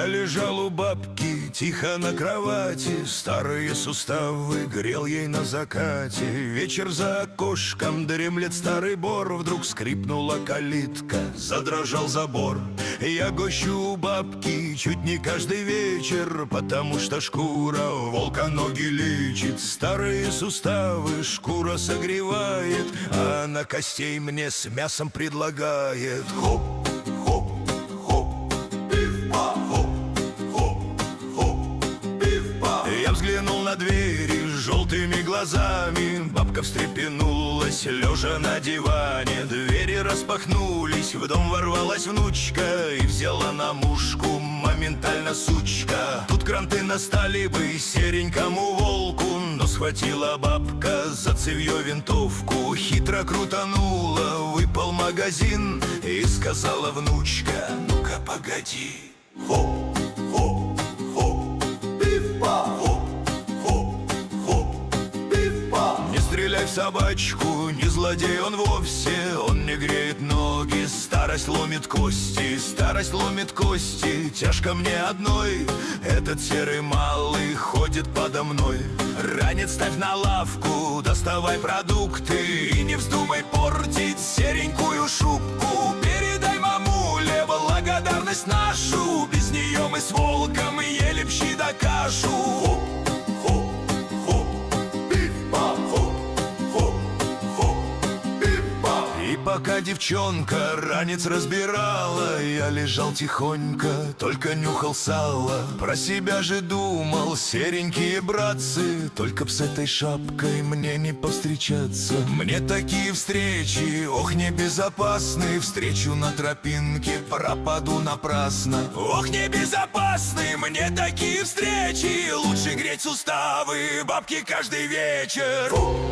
лежал у бабки тихо на кровати, старые суставы грел ей на закате. Вечер за окошком дремлет старый бор, вдруг скрипнула калитка, задрожал забор. Я гощу у бабки чуть не каждый вечер, потому что шкура волка ноги лечит. Старые суставы шкура согревает, а она костей мне с мясом предлагает. Хоп, хоп, хоп, пиф-па, хоп, хоп, хоп, пиф-па. Я взглянул на двери с желтыми глазами, бабка встрепенулась, лежа на диване. Двери распахнулись, в дом ворвалась внучка и взяла на мушку моментально сучка. Тут кранты настали бы серенькому волку, но схватила бабка за цевьё винтовку. Хитро крутанула, выпал магазин и сказала внучка: ну-ка погоди. Хоп, хоп, хоп, пиф-па, хоп, хоп, хоп, пиф-па. Не стреляй в собачку, не злодей он вовсе, он не греет ноги, старость ломит кости, старость ломит кости. Тяжко мне одной, этот серый малый ходит подо мной. Ранец ставь на лавку, доставай продукты и не вздумай портить серенькую шубку. Передай мамуле благодарность нашу, без нее мы с волком ели б щи да кашу. Хоп, хоп, хоп, пиф-па, хоп, хоп, хоп, пиф-па. И пока девчонка ранец разбирала, я лежал тихонько, только нюхал сало. Про себя же думал: серенькие братцы, только б с этой шапкой мне не повстречаться. Мне такие встречи, ох, небезопасны, встречу на тропинке, пропаду напрасно. Ох, небезопасны мне такие встречи, лучше греть суставы бабки каждый вечер.